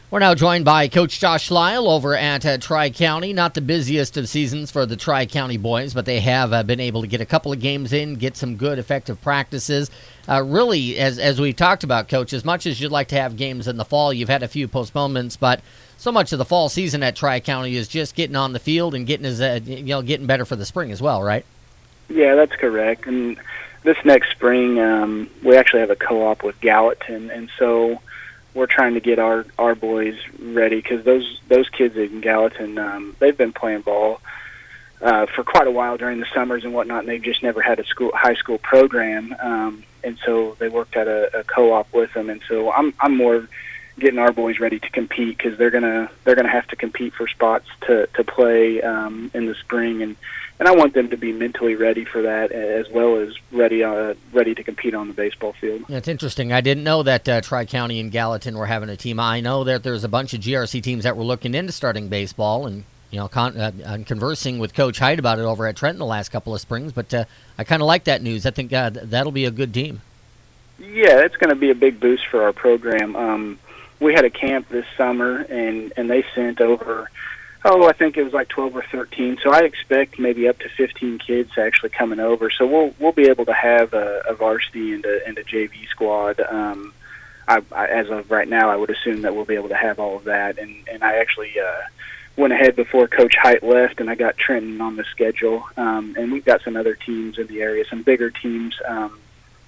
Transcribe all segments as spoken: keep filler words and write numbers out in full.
We're now joined by Coach Josh Lyle over at uh, Tri-County. Not the busiest of seasons for the Tri-County boys, but they have uh, been able to get a couple of games in, get some good, effective practices. Uh, really, as as we talked about, Coach, as much as you'd like to have games in the fall, you've had a few postponements, but so much of the fall season at Tri-County is just getting on the field and getting as uh, you know getting better for the spring as well, right? Yeah, that's correct. And this next spring, um, we actually have a co-op with Gallatin, and so we're trying to get our, our boys ready because those those kids in Gallatin, um, they've been playing ball uh, for quite a while during the summers and whatnot, and they've just never had a school high school program, um, and so they worked at a, a co-op with them, and so I'm I'm more getting our boys ready to compete because they're gonna they're gonna have to compete for spots to to play um, in the spring, and. And I want them to be mentally ready for that, as well as ready uh, ready to compete on the baseball field. That's interesting. I didn't know that uh, Tri-County and Gallatin were having a team. I know that there's a bunch of G R C teams that were looking into starting baseball, and you know, con- uh, I'm conversing with Coach Hyde about it over at Trenton the last couple of springs. But uh, I kind of like that news. I think uh, that'll be a good team. Yeah, it's going to be a big boost for our program. Um, we had a camp this summer, and and they sent over. Oh, I think it was like twelve or thirteen. So I expect maybe up to fifteen kids actually coming over. So we'll we'll be able to have a, a varsity and a, and a J V squad. Um, I, I, as of right now, I would assume that we'll be able to have all of that. And and I actually uh, went ahead before Coach Height left, and I got Trenton on the schedule. Um, and we've got some other teams in the area, some bigger teams um,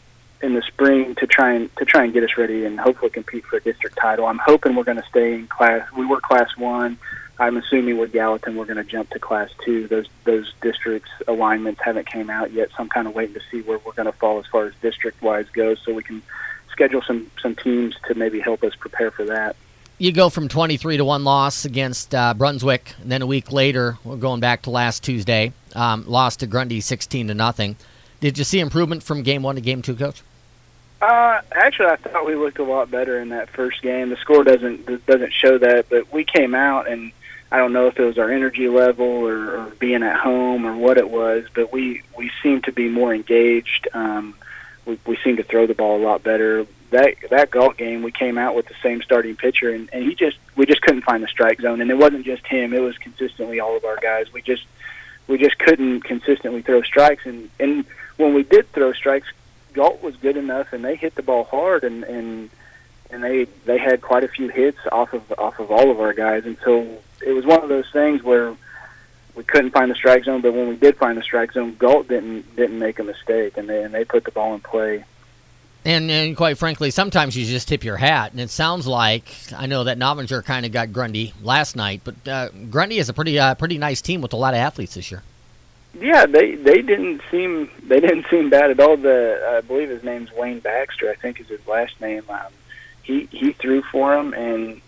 in the spring to try and to try and get us ready and hopefully compete for a district title. I'm hoping we're going to stay in class. We were Class One. I'm assuming with Gallatin we're going to jump to Class Two. Those those districts alignments haven't came out yet, so I'm kind of waiting to see where we're going to fall as far as district-wise goes, so we can schedule some, some teams to maybe help us prepare for that. You go from twenty-three to one loss against uh, Brunswick, and then a week later, we're going back to last Tuesday, um, lost to Grundy sixteen to nothing. Did you see improvement from game one to game two, Coach? Uh, actually, I thought we looked a lot better in that first game. The score doesn't doesn't show that, but we came out and. I don't know if it was our energy level or, or being at home or what it was, but we, we seemed to be more engaged. Um, we, we seemed to throw the ball a lot better. That that Galt game, we came out with the same starting pitcher, and, and he just we just couldn't find the strike zone. And it wasn't just him; it was consistently all of our guys. We just we just couldn't consistently throw strikes. And, and when we did throw strikes, Galt was good enough, and they hit the ball hard, and and, and they they had quite a few hits off of off of all of our guys, and so. It was one of those things where we couldn't find the strike zone, but when we did find the strike zone, Galt didn't didn't make a mistake, and they and they put the ball in play. And, and quite frankly, sometimes you just tip your hat, and it sounds like I know that Novinger kind of got Grundy last night, but uh, Grundy is a pretty uh, pretty nice team with a lot of athletes this year. Yeah, they they didn't seem they didn't seem bad at all. The I believe his name's Wayne Baxter, I think is his last name. Um, he he threw for him and.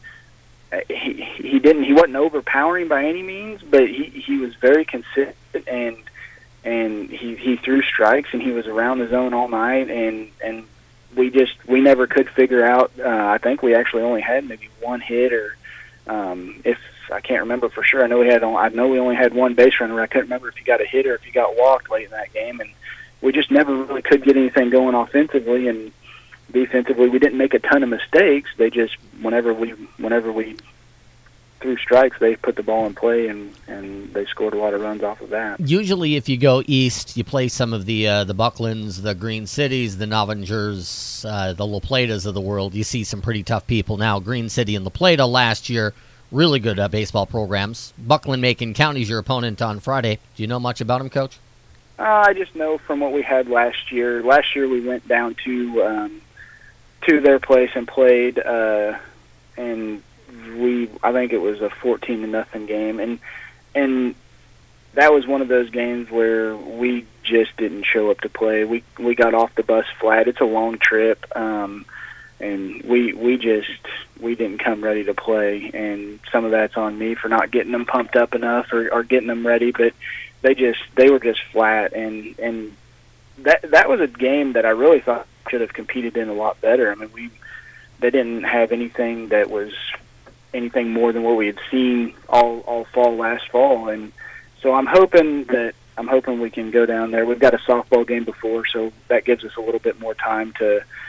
He he didn't he wasn't overpowering by any means, but he, he was very consistent and and he, he threw strikes and he was around the zone all night and, and we just we never could figure out. Uh, I think we actually only had maybe one hit or um, if I can't remember for sure. I know we had I know we only had one base runner. I couldn't remember if he got a hit or if he got walked late in that game, and we just never really could get anything going offensively and. Defensively, we didn't make a ton of mistakes. They just, whenever we whenever we threw strikes, they put the ball in play, and, and they scored a lot of runs off of that. Usually, if you go east, you play some of the uh, the Bucklands, the Green Cities, the Novingers, uh, the La Platas of the world. You see some pretty tough people. Now, Green City and La Plata last year, really good uh, baseball programs. Buckland-Macon County's your opponent on Friday. Do you know much about them, Coach? Uh, I just know from what we had last year. Last year, we went down to... Um, to their place and played, uh, and we I think it was a fourteen to nothing game, and and that was one of those games where we just didn't show up to play. We we got off the bus flat. It's a long trip, um, and we we just we didn't come ready to play, and some of that's on me for not getting them pumped up enough or, or getting them ready. But they just they were just flat, and and that that was a game that I really thought. Should have competed in a lot better. I mean, we they didn't have anything that was anything more than what we had seen all all fall last fall, and so I'm hoping that I'm hoping we can go down there. We've got a softball game before, so that gives us a little bit more time to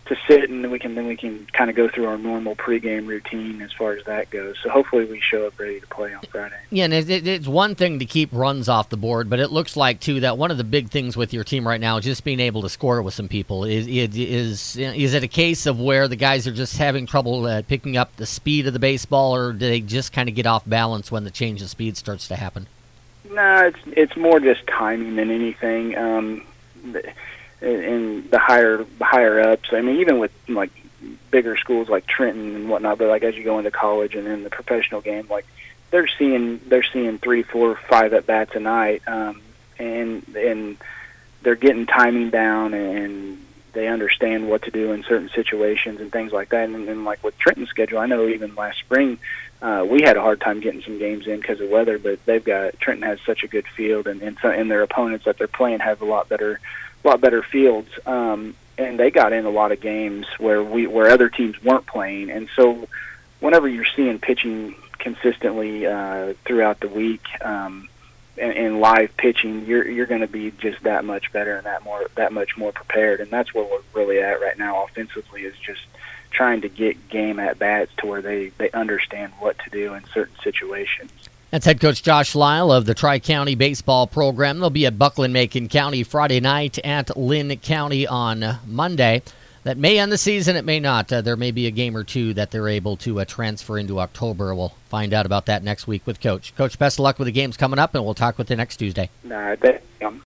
to sit, and then we can then we can kind of go through our normal pregame routine as far as that goes. So hopefully we show up ready to play on Friday. Yeah, and it, it, it's one thing to keep runs off the board, but it looks like too that one of the big things with your team right now is just being able to score with some people. Is is is it a case of where the guys are just having trouble uh, picking up the speed of the baseball, or do they just kind of get off balance when the change of speed starts to happen? No, it's it's more just timing than anything. Um, and the higher higher ups, I mean, even with like bigger schools like Trenton and whatnot, but like as you go into college and in the professional game, like they're seeing they're seeing three, four, five at bats a night, um, and and they're getting timing down, and they understand what to do in certain situations and things like that. And, and like with Trenton's schedule, I know even last spring uh, we had a hard time getting some games in because of weather, but they've got Trenton has such a good field, and and, so, and their opponents that they're playing have a lot better. lot better fields, um, and they got in a lot of games where we where other teams weren't playing. And so whenever you're seeing pitching consistently uh, throughout the week um, and, and live pitching, you're you're going to be just that much better and that more that much more prepared. And that's where we're really at right now offensively, is just trying to get game at bats to where they, they understand what to do in certain situations. That's head coach Josh Lyle of the Tri-County Baseball Program. They'll be at Buckland-Macon County Friday night, at Lynn County on Monday. That may end the season, it may not. Uh, there may be a game or two that they're able to uh, transfer into October. We'll find out about that next week with Coach. Coach, best of luck with the games coming up, and we'll talk with you next Tuesday. All right, thank you.